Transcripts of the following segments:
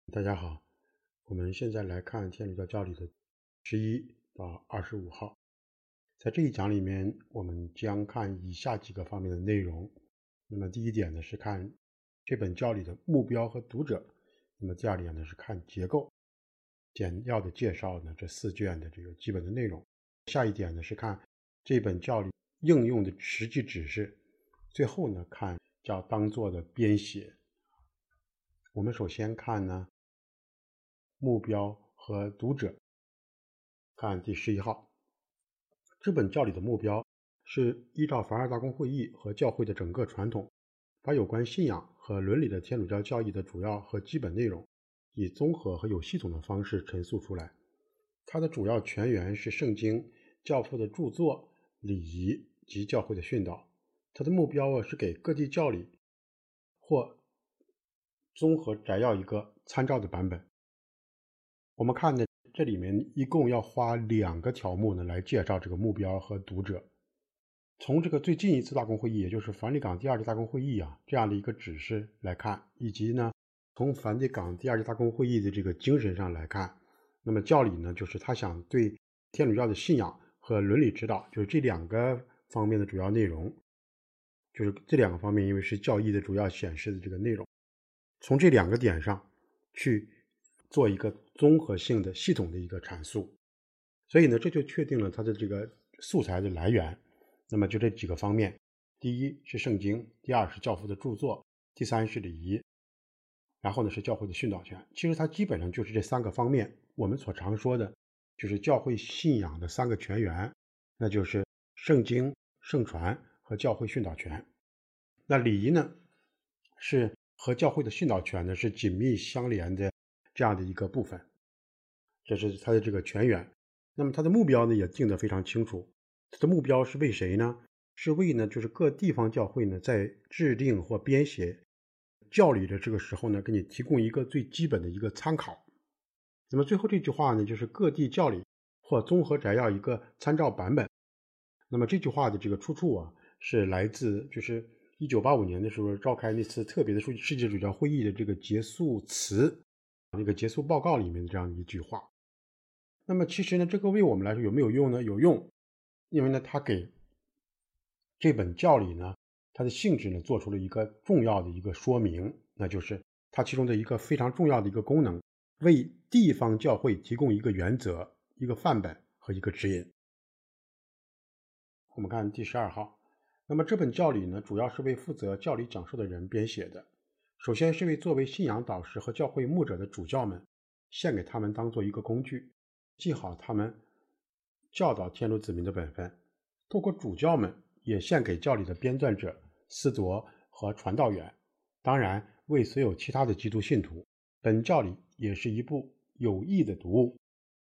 大家好，我们现在来看天主教教理的11到25号。在这一讲里面，我们将看以下几个方面的内容。那么第一点呢是看这本教理的目标和读者。那么第二点呢是看结构，简要的介绍呢这4卷的这个基本的内容。下一点呢是看这本教理应用的实际指示。最后呢看叫当作的编写。我们首先看呢目标和读者，看第11号。这本教理的目标是依照凡尔大公会议和教会的整个传统，把有关信仰和伦理的天主教教义的主要和基本内容，以综合和有系统的方式陈述出来。它的主要泉源是圣经、教父的著作、礼仪及教会的训导。它的目标是给各地教理或综合摘要一个参照的版本。我们看呢，这里面一共要花2个条目呢来介绍这个目标和读者。从这个最近一次大公会议，也就是梵蒂冈第2届大公会议这样的一个指示来看，以及呢从梵蒂冈第2届大公会议的这个精神上来看，那么教理呢就是他想对天主教的信仰和伦理指导，就是这2个方面的主要内容，就是这2个方面因为是教义的主要显示的这个内容，从这2个点上去做一个综合性的系统的一个阐述。所以呢这就确定了它的这个素材的来源。那么就这几个方面，第一是圣经，第二是教父的著作，第三是礼仪，然后呢是教会的训导权。其实它基本上就是这3个方面，我们所常说的就是教会信仰的3个泉源，那就是圣经、圣传和教会训导权。那礼仪呢是和教会的训导权呢是紧密相连的这样的一个部分，这是它的这个泉源。那么它的目标呢也定得非常清楚，它的目标是为谁呢？是为呢就是各地方教会呢在制定或编写教理的这个时候呢，给你提供一个最基本的一个参考。那么最后这句话呢就是各地教理或综合摘要一个参照版本。那么这句话的这个出处是来自就是1985年的时候召开那次特别的世界主教会议的这个结束词，那个结束报告里面的这样一句话。那么其实呢这个为我们来说有没有用呢？有用，因为呢它给这本教理呢它的性质呢做出了一个重要的一个说明，那就是它其中的一个非常重要的一个功能，为地方教会提供一个原则、一个范本和一个指引。我们看第12号。那么这本教理呢主要是为负责教理讲述的人编写的，首先是为作为信仰导师和教会牧者的主教们，献给他们当做一个工具，记好他们教导天主子民的本分。透过主教们也献给教理的编撰者、司铎和传道员，当然为所有其他的基督信徒，本教理也是一部有益的读物。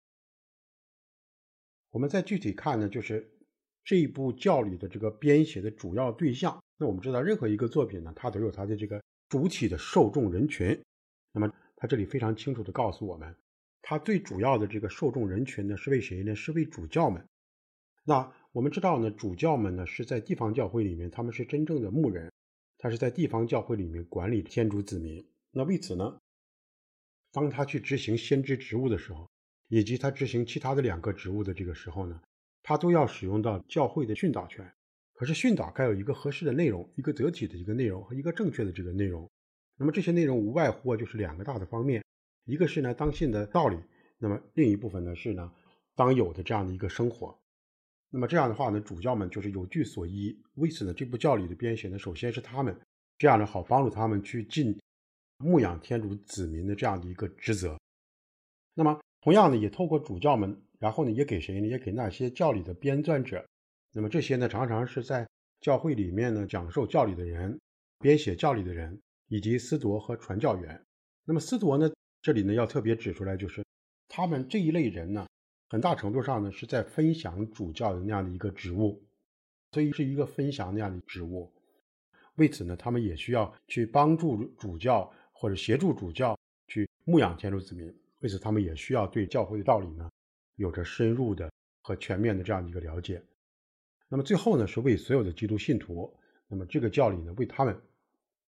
我们再具体看呢，就是这一部教理的这个编写的主要对象。那我们知道任何一个作品呢，它都有它的这个主体的受众人群。那么它这里非常清楚地告诉我们，它最主要的这个受众人群呢是为谁呢？是为主教们。那我们知道呢，主教们呢是在地方教会里面，他们是真正的牧人，他是在地方教会里面管理天主子民。那为此呢，当他去执行先知职务的时候，以及他执行其他的2个职务的这个时候呢，他都要使用到教会的训导权。可是训导该有一个合适的内容，一个得体的一个内容和一个正确的这个内容。那么这些内容无外乎就是2个大的方面，一个是呢当信的道理，那么另一部分呢是呢当有的这样的一个生活。那么这样的话呢，主教们就是有据所依。为此呢，这部教理的编写呢，首先是他们，这样呢好帮助他们去尽牧养天主子民的这样的一个职责。那么同样呢，也透过主教们，然后呢也给谁呢？也给那些教理的编撰者。那么这些呢常常是在教会里面呢讲授教理的人、编写教理的人，以及司铎和传教员。那么司铎呢，这里呢要特别指出来，就是他们这一类人呢，很大程度上呢是在分享主教的那样的一个职务，所以是一个分享那样的职务。为此呢，他们也需要去帮助主教或者协助主教去牧养天主子民。为此他们也需要对教会的道理呢有着深入的和全面的这样的一个了解。那么最后呢，是为所有的基督信徒，那么这个教理呢为他们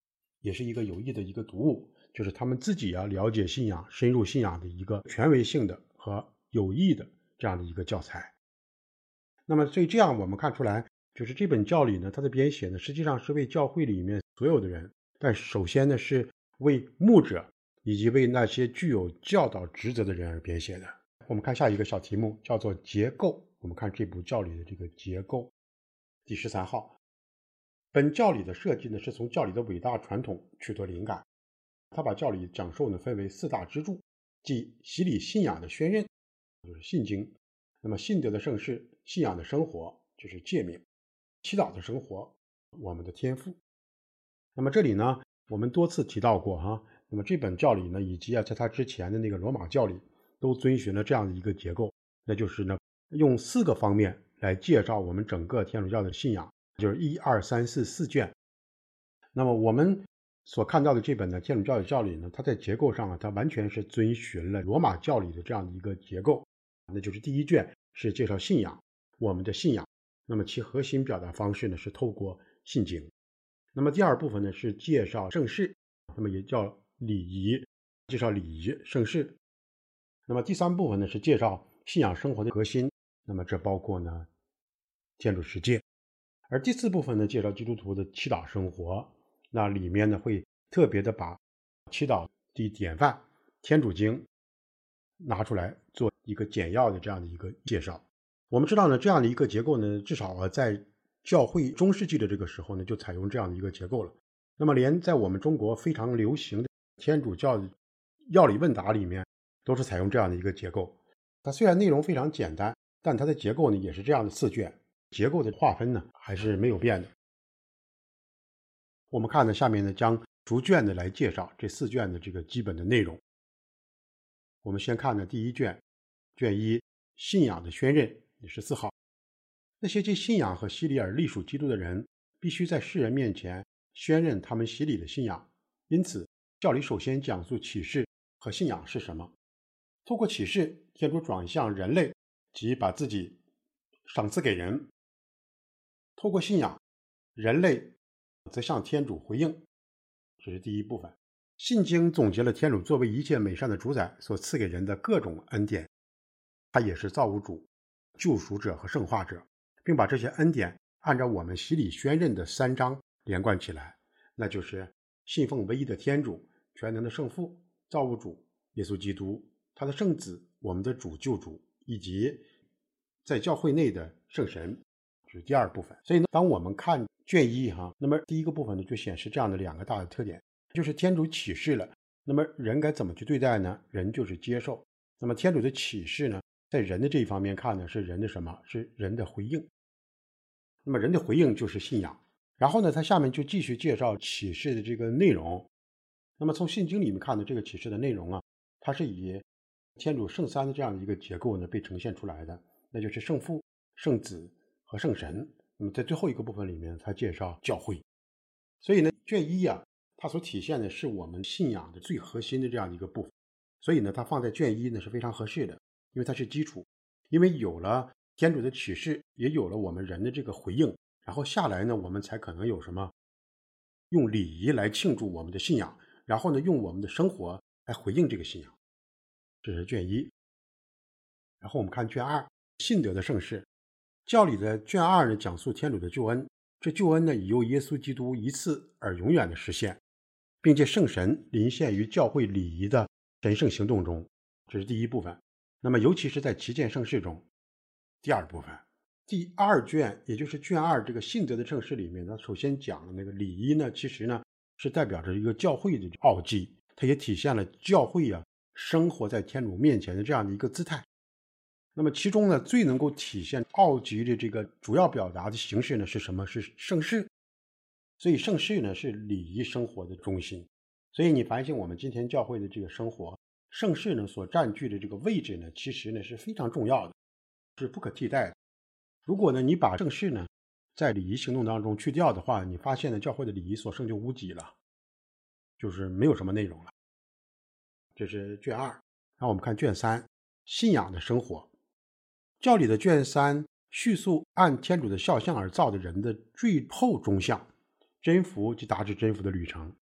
也是一个有益的一个读物，就是他们自己了解信仰、深入信仰的一个权威性的和有益的这样的一个教材。那么所以这样我们看出来，就是这本教理呢，它的编写呢，实际上是为教会里面所有的人，但首先呢是为牧者以及为那些具有教导职责的人而编写的。我们看下一个小题目，叫做结构。我们看这部教理的这个结构，第13号。本教理的设计呢，是从教理的伟大传统取得灵感。他把教理讲授呢分为4大支柱，即洗礼信仰的宣认，就是信经；那么信德的圣事，信仰的生活，就是诫命；祈祷的生活，我们的天赋。那么这里呢，我们多次提到过那么这本教理呢，以及在它之前的那个罗马教理，都遵循了这样的一个结构，那就是呢，用4个方面来介绍我们整个天主教的信仰，就是1、2、3、4卷。那么我们所看到的这本呢天主教的教理呢，它在结构上它完全是遵循了罗马教理的这样的一个结构。那就是第1卷是介绍信仰，我们的信仰，那么其核心表达方式呢是透过信经。那么第2部分呢是介绍圣事，那么也叫礼仪，介绍礼仪圣事。那么第3部分呢是介绍信仰生活的核心，那么这包括呢天主十诫。而第4部分呢介绍基督徒的祈祷生活，那里面呢会特别的把祈祷的典范天主经拿出来做一个简要的这样的一个介绍。我们知道呢，这样的一个结构呢，至少在教会中世纪的这个时候呢，就采用这样的一个结构了。那么连在我们中国非常流行的天主教的要理问答里面，都是采用这样的一个结构。它虽然内容非常简单，但它的结构呢也是这样的4卷，结构的划分呢还是没有变的。我们看呢，下面呢将逐卷的来介绍这4卷的这个基本的内容。我们先看呢第1卷，卷1，信仰的宣认，也是14号。那些借信仰和洗礼而隶属基督的人，必须在世人面前宣认他们洗礼的信仰。因此，教理首先讲述启示和信仰是什么。透过启示，天主转向人类，即把自己赏赐给人；透过信仰，人类则向天主回应。这是第1部分。信经总结了天主作为一切美善的主宰所赐给人的各种恩典，他也是造物主、救赎者和圣化者，并把这些恩典按照我们洗礼宣认的3章连贯起来，那就是信奉唯一的天主、全能的圣父、造物主耶稣基督，他的圣子，我们的主救主，以及在教会内的圣神，这是第2部分。所以呢，当我们看卷1那么第1个部分呢就显示这样的2个大的特点，就是天主启示了，那么人该怎么去对待呢？人就是接受。那么天主的启示呢，在人的这一方面看呢，是人的什么？是人的回应。那么人的回应就是信仰。然后呢，他下面就继续介绍启示的这个内容。那么从信经里面看的这个启示的内容它是以天主圣3的这样的一个结构呢被呈现出来的，那就是圣父、圣子和圣神。那么在最后一个部分里面，他介绍教会。所以呢，卷1它所体现的是我们信仰的最核心的这样的一个部分。所以呢，它放在卷1呢是非常合适的，因为它是基础。因为有了天主的启示，也有了我们人的这个回应，然后下来呢，我们才可能有什么用礼仪来庆祝我们的信仰，然后呢，用我们的生活来回应这个信仰。这是卷1。然后我们看卷2，信德的圣事。教理的卷2呢，讲述天主的救恩。这救恩呢，已由耶稣基督一次而永远的实现，并且圣神临现于教会礼仪的神圣行动中。这是第1部分。那么尤其是在旗舰圣事中，第2部分。第2卷，也就是卷2这个信德的圣事里面呢，首先讲的那个礼仪呢，其实呢是代表着一个教会的奥迹，它也体现了教会生活在天主面前的这样的一个姿态。那么其中呢，最能够体现奥迹的这个主要表达的形式呢是什么？是圣事。所以圣事呢是礼仪生活的中心。所以你发现我们今天教会的这个生活，圣事呢所占据的这个位置呢，其实呢是非常重要的，是不可替代的。如果呢你把圣事呢在礼仪行动当中去掉的话，你发现呢教会的礼仪所剩就无几了，就是没有什么内容了。这是卷2。然后我们看卷3，信仰的生活。教理的卷3叙述按天主的肖像而造的人的最后终向，真福及达至真福的旅程。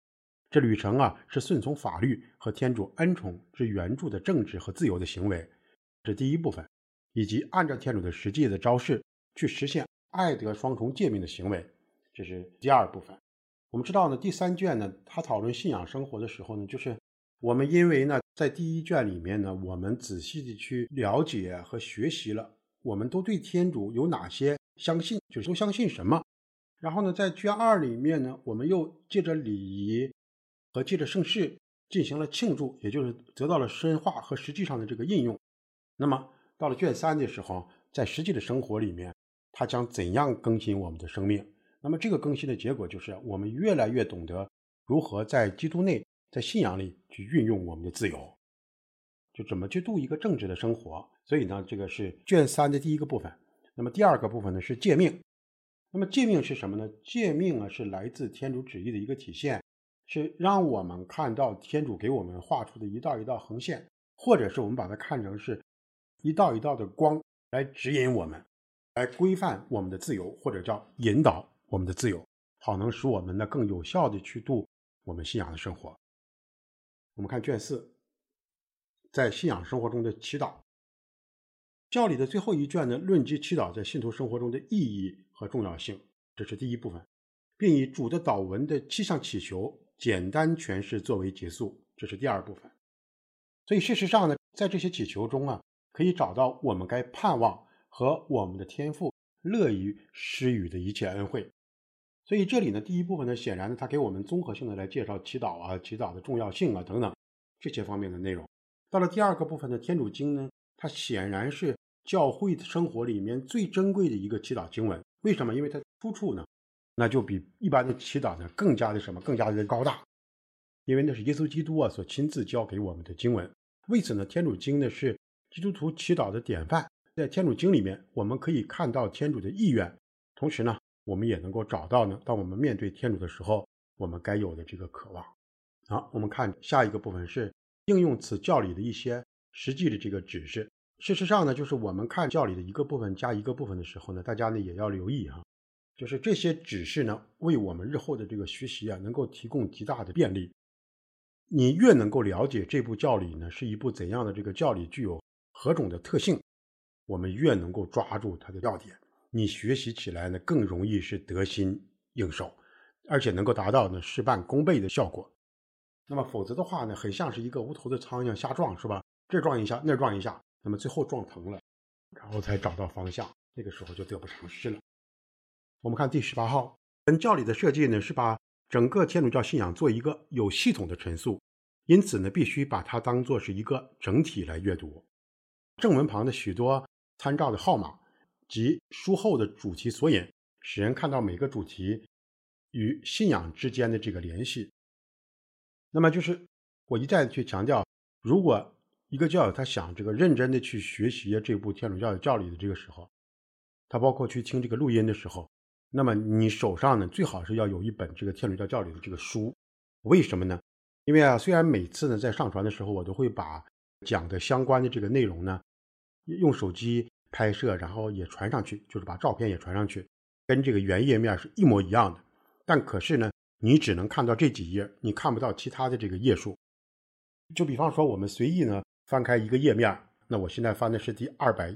这旅程是顺从法律和天主恩宠之援助的政治和自由的行为，这是第一部分，以及按照天主的实际的招式去实现爱德双重诫命的行为，这是第二部分。我们知道呢，第三卷呢，他讨论信仰生活的时候呢，就是我们因为呢，在第一卷里面呢，我们仔细的去了解和学习了，我们都对天主有哪些相信，就是都相信什么。然后呢，在卷2里面呢，我们又借着礼仪和借着圣事进行了庆祝，也就是得到了深化和实际上的这个应用。那么到了卷3的时候，在实际的生活里面，它将怎样更新我们的生命？那么这个更新的结果就是我们越来越懂得如何在基督内，在信仰里去运用我们的自由，就怎么去度一个正直的生活。所以呢，这个是卷3的第一个部分。那么第二个部分呢是诫命。那么诫命是什么呢？诫命是来自天主旨意的一个体现，是让我们看到天主给我们画出的一道一道横线，或者是我们把它看成是一道一道的光，来指引我们，来规范我们的自由，或者叫引导我们的自由，好能使我们呢更有效的去度我们信仰的生活。我们看卷4，在信仰生活中的祈祷。教理的最后一卷呢，论及祈祷在信徒生活中的意义和重要性，这是第一部分，并以主的祷文的7项祈求简单诠释作为结束，这是第二部分。所以事实上呢，在这些祈求中可以找到我们该盼望和我们的天父乐于施予的一切恩惠。所以这里呢，第一部分呢，显然呢，它给我们综合性的来介绍祈祷祈祷的重要性等等这些方面的内容。到了第二个部分的天主经呢，它显然是教会的生活里面最珍贵的一个祈祷经文。为什么？因为它出处呢，那就比一般的祈祷呢更加的更加的高大，因为那是耶稣基督所亲自教给我们的经文。为此呢，天主经呢是基督徒祈祷的典范。在天主经里面，我们可以看到天主的意愿，同时呢，我们也能够找到呢，当我们面对天主的时候，我们该有的这个渴望。好，我们看下一个部分是应用此教理的一些实际的这个指示。事实上呢，就是我们看教理的一个部分加一个部分的时候呢，大家呢也要留意就是这些指示呢，为我们日后的这个学习能够提供极大的便利。你越能够了解这部教理呢是一部怎样的这个教理，具有何种的特性，我们越能够抓住它的要点，你学习起来呢更容易是得心应手，而且能够达到呢事半功倍的效果。那么否则的话呢，很像是一个无头的苍蝇瞎撞，是吧？这撞一下那撞一下，那么最后撞疼了，然后才找到方向，那个时候就得不偿失了。我们看第18号，本教理的设计呢是把整个天主教信仰做一个有系统的陈述，因此呢必须把它当作是一个整体来阅读。正文旁的许多参照的号码及书后的主题索引，使人看到每个主题与信仰之间的这个联系。那么就是我一再去强调，如果一个教友他想这个认真的去学习这部天主教的教理的这个时候，他包括去听这个录音的时候，那么你手上呢最好是要有一本这个天主教教理的这个书。为什么呢？因为虽然每次呢在上传的时候，我都会把讲的相关的这个内容呢用手机拍摄，然后也传上去，就是把照片也传上去，跟这个原页面是一模一样的。但可是呢，你只能看到这几页，你看不到其他的这个页数。就比方说我们随意呢翻开一个页面，那我现在翻的是第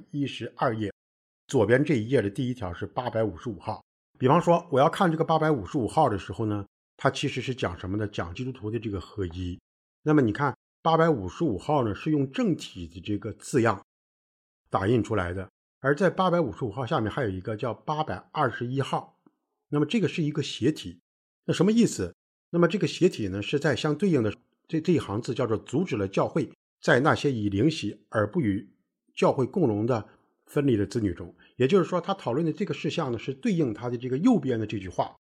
212页，左边这一页的第一条是855号。比方说我要看这个855号的时候呢，它其实是讲什么呢？讲基督徒的这个合一。那么你看855号呢是用正体的这个字样打印出来的，而在855号下面还有一个叫821号，那么这个是一个斜体。那什么意思？那么这个斜体呢是在相对应的这一行字叫做阻止了教会在那些以灵洗而不与教会共荣的分离的子女中。也就是说他讨论的这个事项呢是对应他的这个右边的这句话，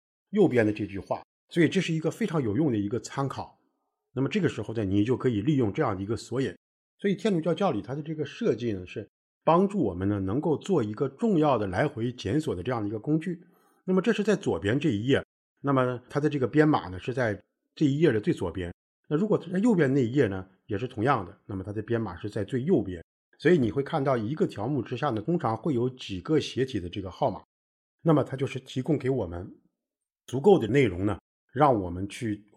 所以这是一个非常有用的一个参考。那么这个时候呢，你就可以利用这样的一个索引。所以天主教教理它的这个设计呢是帮助我们呢能够做一个重要的来回检索的这样的一个工具。那么这是在左边这一页，那么它的这个编码呢是在这一页的最左边。那如果在右边那一页呢也是同样的，那么它的编码是在最右边。所以你会看到一个条目之下呢通常会有几个斜体的这个号码，那么它就是提供给我们足够的内容呢，让我们去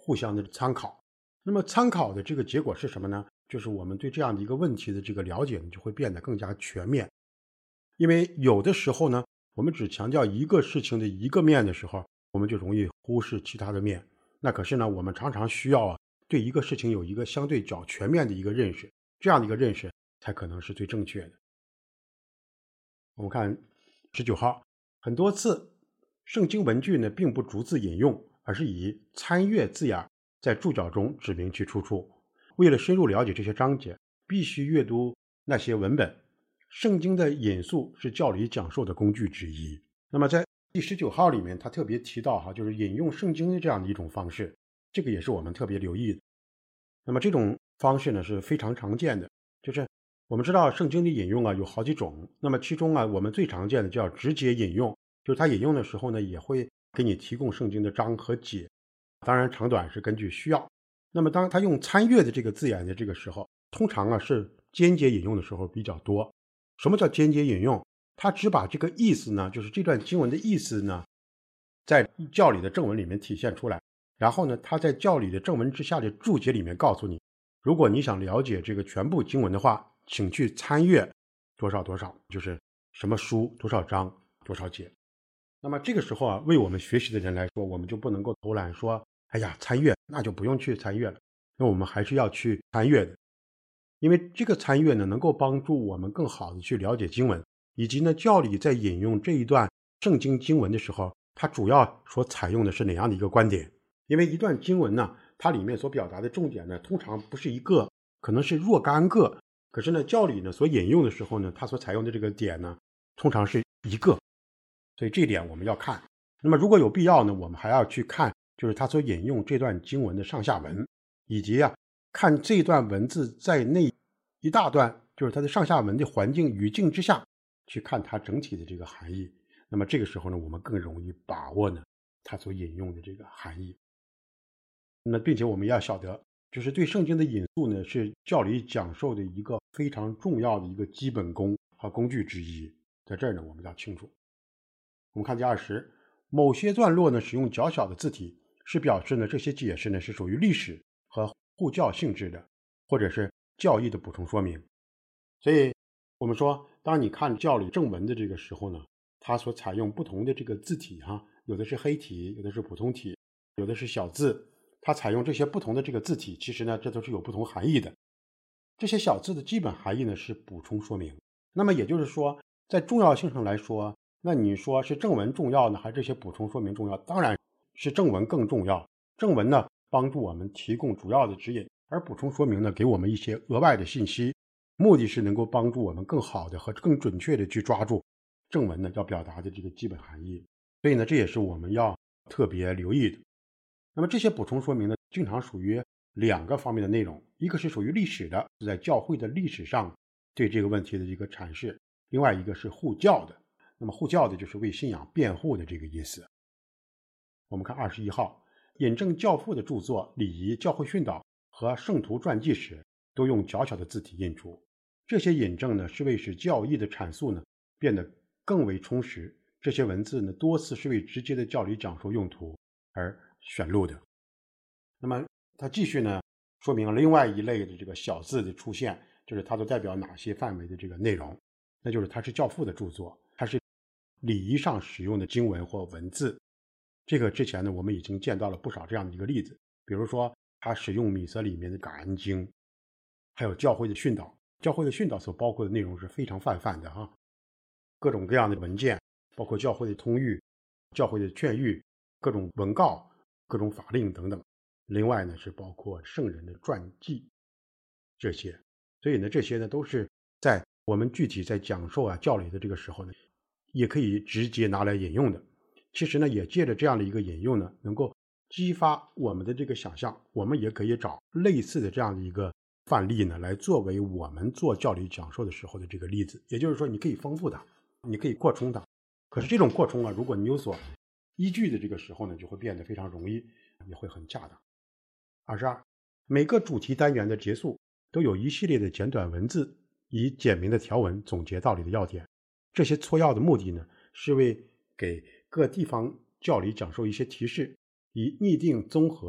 互相的参考。那么参考的这个结果是什么呢？就是我们对这样的一个问题的这个了解就会变得更加全面。因为有的时候呢，我们只强调一个事情的一个面的时候，我们就容易忽视其他的面。那可是呢，我们常常需要对一个事情有一个相对较全面的一个认识，这样的一个认识才可能是最正确的。我们看19号，很多次圣经文句呢并不逐字引用，而是以参阅字眼在注脚中指明其出处。为了深入了解这些章节，必须阅读那些文本。圣经的引述是教理讲授的工具之一。那么在第19号里面，他特别提到就是引用圣经的这样的一种方式，这个也是我们特别留意的。那么这种方式呢是非常常见的，就是我们知道圣经的引用有好几种，那么其中我们最常见的叫直接引用，就是他引用的时候呢也会给你提供圣经的章和解，当然长短是根据需要。那么当他用参阅的这个字眼的这个时候，通常是间接引用的时候比较多。什么叫间接引用？他只把这个意思呢，就是这段经文的意思呢，在教理的正文里面体现出来，然后呢，他在教理的正文之下的注解里面告诉你，如果你想了解这个全部经文的话，请去参阅多少多少，就是什么书多少章多少节。那么这个时候为我们学习的人来说，我们就不能够偷懒说，哎呀，参阅那就不用去参阅了，那我们还是要去参阅的。因为这个参阅呢，能够帮助我们更好的去了解经文，以及呢，教理在引用这一段圣经经文的时候，它主要所采用的是哪样的一个观点？因为一段经文呢，它里面所表达的重点呢，通常不是一个，可能是若干个。可是呢，教理呢所引用的时候呢，它所采用的这个点呢，通常是一个。所以这一点我们要看。那么如果有必要呢，我们还要去看，就是他所引用这段经文的上下文，以及看这段文字在那一大段，就是它的上下文的环境语境之下，去看它整体的这个含义。那么这个时候呢，我们更容易把握呢它所引用的这个含义。那并且我们要晓得，就是对圣经的引述呢，是教理讲授的一个非常重要的一个基本功和工具之一。在这儿呢，我们要清楚。我们看第20，某些段落呢使用较小的字体，是表示呢这些解释呢是属于历史和护教性质的，或者是教义的补充说明。所以我们说，当你看教理正文的这个时候呢，它所采用不同的这个字体有的是黑体，有的是普通体，有的是小字，它采用这些不同的这个字体，其实呢这都是有不同含义的。这些小字的基本含义呢是补充说明。那么也就是说，在重要性上来说，那你说是正文重要呢，还是这些补充说明重要？当然是正文更重要。正文呢帮助我们提供主要的指引，而补充说明呢给我们一些额外的信息，目的是能够帮助我们更好的和更准确的去抓住正文呢要表达的这个基本含义。所以呢这也是我们要特别留意的。那么这些补充说明呢经常属于两个方面的内容，一个是属于历史的，是在教会的历史上对这个问题的一个阐释，另外一个是护教的。那么护教的就是为信仰辩护的这个意思。我们看21号，引证教父的著作、礼仪、教会训导和圣徒传记时，都用较小的字体印出。这些引证呢是为使教义的阐述呢变得更为充实。这些文字呢多次是为直接的教理讲述用途而选录的。那么它继续呢说明另外一类的这个小字的出现，就是它所代表哪些范围的这个内容，那就是它是教父的著作，它是礼仪上使用的经文或文字。这个之前呢我们已经见到了不少这样的一个例子，比如说它使用弥撒里面的感恩经，还有教会的训导。教会的训导所包括的内容是非常泛泛的各种各样的文件，包括教会的通谕、教会的劝谕、各种文告、各种法令等等。另外呢是包括圣人的传记这些。所以呢这些呢都是在我们具体在讲授教理的这个时候呢也可以直接拿来引用的。其实呢也借着这样的一个引用呢能够激发我们的这个想象，我们也可以找类似的这样的一个范例呢来作为我们做教理讲授的时候的这个例子。也就是说你可以丰富它，你可以扩充它。可是这种扩充如果你有所依据的这个时候呢就会变得非常容易，也会很恰当。22，每个主题单元的结束都有一系列的简短文字，以简明的条文总结道理的要点。这些撮要的目的呢是为给各地方教理讲授一些提示，以拟定综合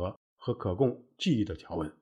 和可供记忆的条文。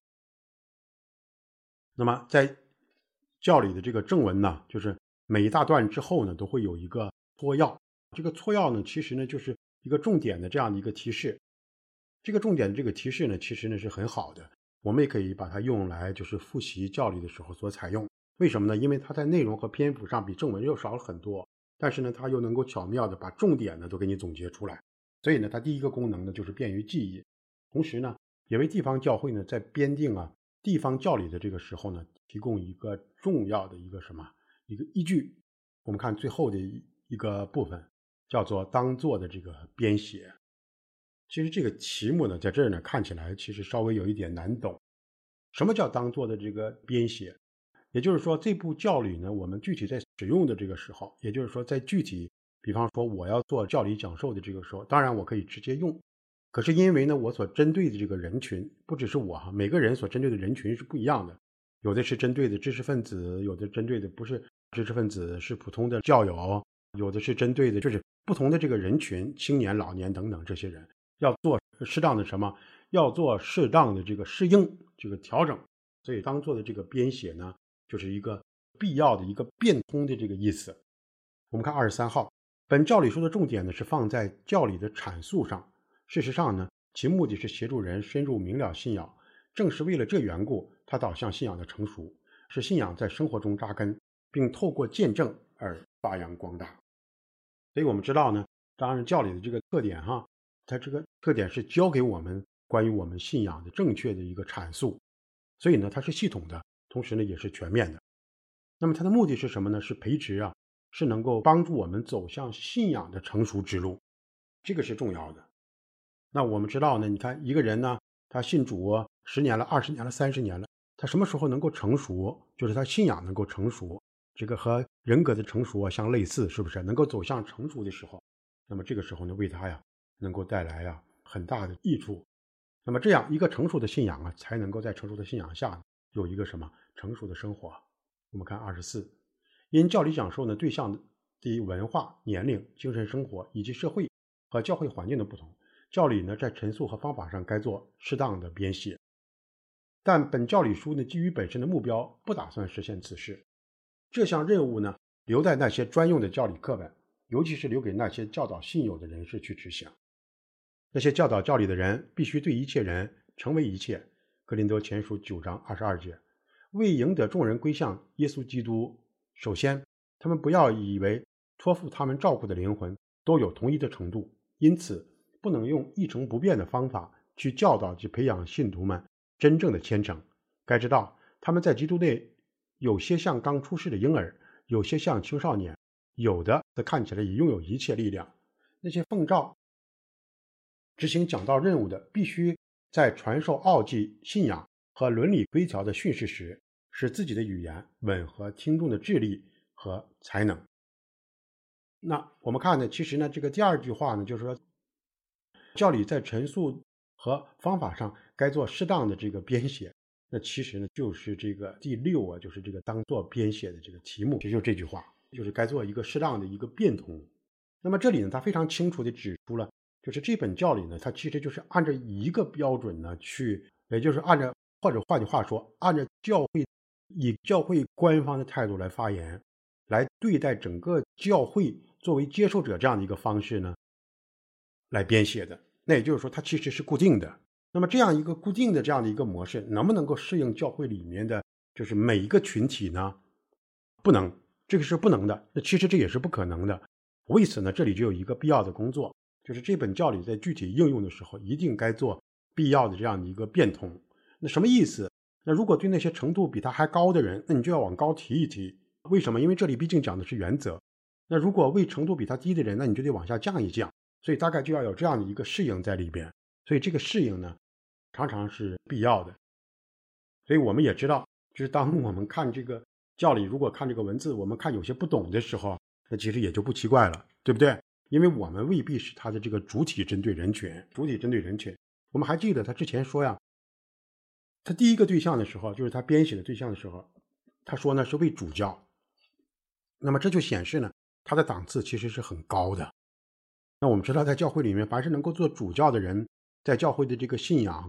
那么在教理的这个正文呢，就是每一大段之后呢，都会有一个撮要。这个撮要呢，其实呢就是一个重点的这样的一个提示。这个重点的这个提示呢，其实呢是很好的，我们也可以把它用来就是复习教理的时候所采用。为什么呢？因为它在内容和篇幅上比正文又少了很多，但是呢，它又能够巧妙的把重点呢都给你总结出来。所以呢，它第一个功能呢就是便于记忆，同时呢，也为地方教会呢在编定地方教理的这个时候呢，提供一个重要的一个依据。我们看最后的一个部分，叫做当作的这个编写。其实这个题目呢，在这儿呢看起来其实稍微有一点难懂。什么叫当作的这个编写？也就是说，这部教理呢，我们具体在使用的这个时候，也就是说在具体，比方说我要做教理讲授的这个时候，当然我可以直接用。可是因为呢，我所针对的这个人群不只是我每个人所针对的人群是不一样的，有的是针对的知识分子，有的针对的不是知识分子，是普通的教友，有的是针对的就是不同的这个人群，青年、老年等等这些人，要做适当的要做适当的这个适应这个调整。所以当做的这个编写呢，就是一个必要的一个变通的这个意思。我们看23号，本教理书的重点呢是放在教理的阐述上。事实上呢，其目的是协助人深入明了信仰。正是为了这缘故，它导向信仰的成熟，使信仰在生活中扎根，并透过见证而发扬光大。所以我们知道呢，当然教理的这个特点它这个特点是教给我们关于我们信仰的正确的一个阐述，所以呢，它是系统的，同时呢也是全面的。那么它的目的是什么呢？是培植是能够帮助我们走向信仰的成熟之路，这个是重要的。那我们知道呢，你看一个人呢，他信主10年了、20年了、30年了，他什么时候能够成熟？就是他信仰能够成熟，这个和人格的成熟相类似，是不是？能够走向成熟的时候，那么这个时候呢，为他能够带来很大的益处。那么这样一个成熟的信仰才能够在成熟的信仰下有一个成熟的生活。我们看24，因教理讲授呢对象的文化、年龄、精神生活以及社会和教会环境的不同，教理呢在陈述和方法上该做适当的编写。但本教理书呢基于本身的目标，不打算实现此事。这项任务呢留在那些专用的教理课本，尤其是留给那些教导信友的人士去执行。那些教导教理的人必须对一切人成为一切。哥林多前书9章22节。为赢得众人归向耶稣基督，首先他们不要以为托付他们照顾的灵魂都有同一的程度，因此不能用一成不变的方法去教导及培养信徒们真正的虔诚。该知道他们在基督内有些像刚出世的婴儿，有些像青少年，有的则看起来已拥有一切力量。那些奉召执行讲道任务的，必须在传授奥迹、信仰和伦理规条的训示时，使自己的语言吻合听众的智力和才能。那我们看呢，其实呢，这个第二句话呢，就是说，教理在陈述和方法上该做适当的这个编写。那其实呢，就是这个第6就是这个当做编写的这个题目，也就是这句话，就是该做一个适当的一个变通。那么这里呢，他非常清楚地指出了，就是这本教理呢，它其实就是按照一个标准呢去，也就是按照，或者换句话说，按照以教会官方的态度来发言，来对待整个教会作为接受者这样的一个方式呢，来编写的。那也就是说，它其实是固定的。那么这样一个固定的这样的一个模式，能不能够适应教会里面的就是每一个群体呢？不能，这个是不能的。那其实这也是不可能的。为此呢，这里就有一个必要的工作，就是这本教理在具体应用的时候，一定该做必要的这样的一个变通。那什么意思？那如果对那些程度比他还高的人，那你就要往高提一提。为什么？因为这里毕竟讲的是原则。那如果为程度比他低的人，那你就得往下降一降。所以大概就要有这样的一个适应在里边。所以这个适应呢，常常是必要的。所以我们也知道，就是当我们看这个教理，如果看这个文字，我们看有些不懂的时候，那其实也就不奇怪了，对不对？因为我们未必是他的这个主体针对人群。我们还记得他之前说他第一个对象的时候，就是他编写的对象的时候，他说呢是为主教。那么这就显示呢，他的档次其实是很高的。那我们知道，在教会里面，凡是能够做主教的人，在教会的这个信仰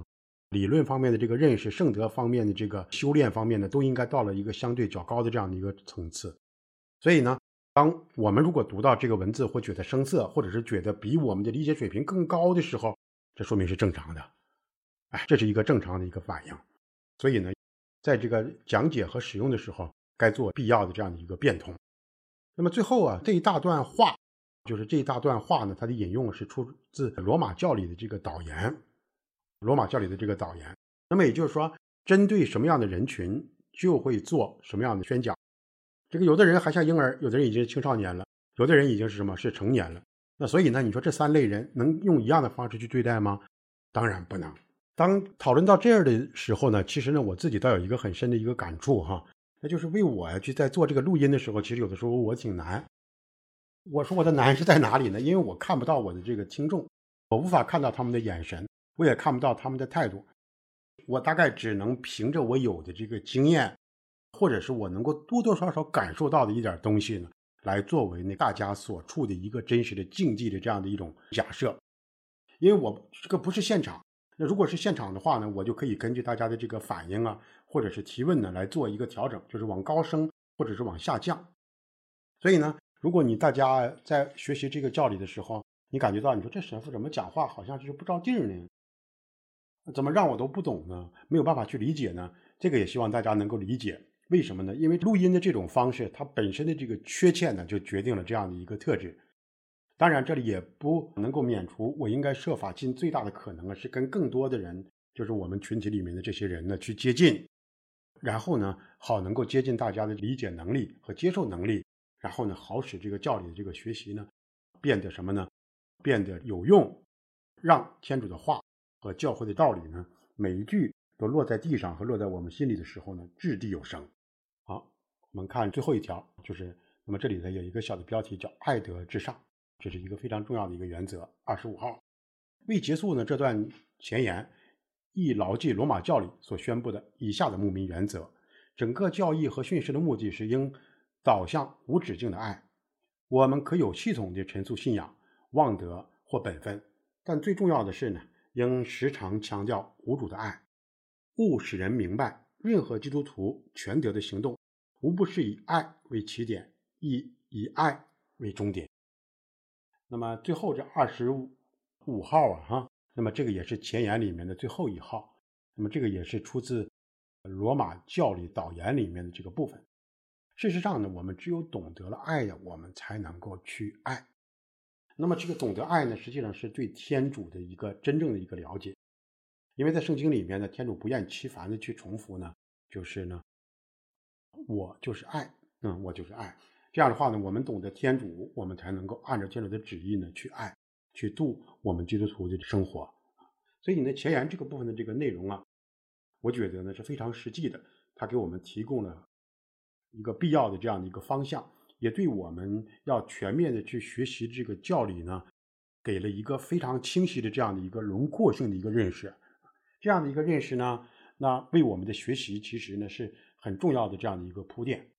理论方面的这个认识，圣德方面的这个修炼方面呢，都应该到了一个相对较高的这样的一个层次。所以呢，当我们如果读到这个文字或觉得生涩，或者是觉得比我们的理解水平更高的时候，这说明是正常的。这是一个正常的一个反应。所以呢，在这个讲解和使用的时候，该做必要的这样的一个变通。那么最后这一大段话，就是这一大段话呢，它的引用是出自罗马教理的这个导言。罗马教理的这个导言，那么也就是说，针对什么样的人群，就会做什么样的宣讲。这个有的人还像婴儿，有的人已经是青少年了，有的人已经是什么？是成年了。那所以呢，你说这3类人能用一样的方式去对待吗？当然不能。当讨论到这样的时候呢，其实呢，我自己倒有一个很深的一个感触那就是为我去在做这个录音的时候，其实有的时候我挺难。我说我的难是在哪里呢？因为我看不到我的这个听众，我无法看到他们的眼神，我也看不到他们的态度。我大概只能凭着我有的这个经验，或者是我能够多多少少感受到的一点东西呢，来作为大家所处的一个真实的境地的这样的一种假设。因为我这个不是现场，那如果是现场的话呢，我就可以根据大家的这个反应或者是提问呢，来做一个调整，就是往高升或者是往下降。所以呢，如果大家在学习这个教理的时候，你感觉到你说这神父怎么讲话好像就是不着地儿呢，怎么让我都不懂呢？没有办法去理解呢？这个也希望大家能够理解。为什么呢？因为录音的这种方式，它本身的这个缺陷呢，就决定了这样的一个特质。当然，这里也不能够免除，我应该设法尽最大的可能是跟更多的人，就是我们群体里面的这些人呢去接近，然后呢，好能够接近大家的理解能力和接受能力，然后呢，好使这个教理的这个学习呢，变得什么呢？变得有用，让天主的话和教会的道理呢，每一句都落在地上和落在我们心里的时候呢，掷地有声。好，我们看最后一条，就是那么这里呢有一个小的标题叫爱德至上，这是一个非常重要的一个原则。25号为结束呢这段前言，亦牢记罗马教理所宣布的以下的牧民原则。整个教义和训示的目的是应导向无止境的爱。我们可有系统地陈述信仰、望德或本分，但最重要的是呢，应时常强调无主的爱，务使人明白，任何基督徒全德的行动，无不是以爱为起点，亦以爱为终点。那么最后这25号那么这个也是前言里面的最后一号，那么这个也是出自罗马教理导言里面的这个部分。事实上呢，我们只有懂得了爱我们才能够去爱。那么这个懂得爱呢，实际上是对天主的一个真正的一个了解。因为在圣经里面呢，天主不厌其烦的去重复呢，就是呢，我就是爱，我就是爱。这样的话呢，我们懂得天主，我们才能够按照天主的旨意呢去爱，去度我们基督徒的生活。所以呢，前言这个部分的这个内容我觉得呢是非常实际的，它给我们提供了一个必要的这样的一个方向，也对我们要全面的去学习这个教理呢，给了一个非常清晰的这样的一个轮廓性的一个认识。这样的一个认识呢，那为我们的学习其实呢是很重要的这样的一个铺垫。